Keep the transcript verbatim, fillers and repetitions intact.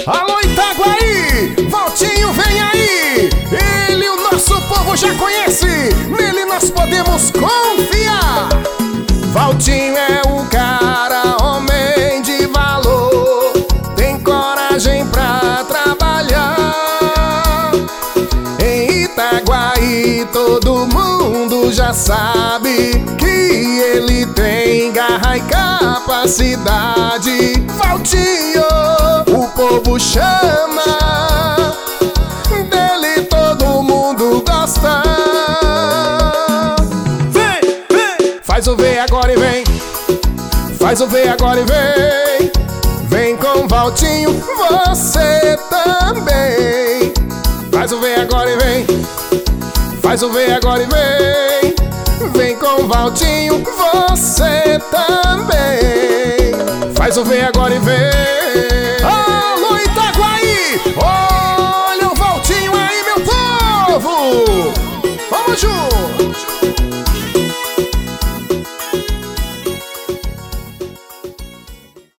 Alô Itaguaí, Valtinho vem aí. Ele o nosso povo já conhece, nele nós podemos confiar. Valtinho é o cara, homem de valor, tem coragem pra trabalhar. Em Itaguaí todo mundo já sabe que ele tem garra e capacidade. Valtinho, o povo chama, dele todo mundo gosta. Vem, vem! Faz o V agora e vem, faz o V agora e vem. Vem com Valtinho, você também. Faz o V agora e vem, faz o V agora e vem. Vem com Valtinho, você também. Faz o V agora e vem. Alô Itaguaí!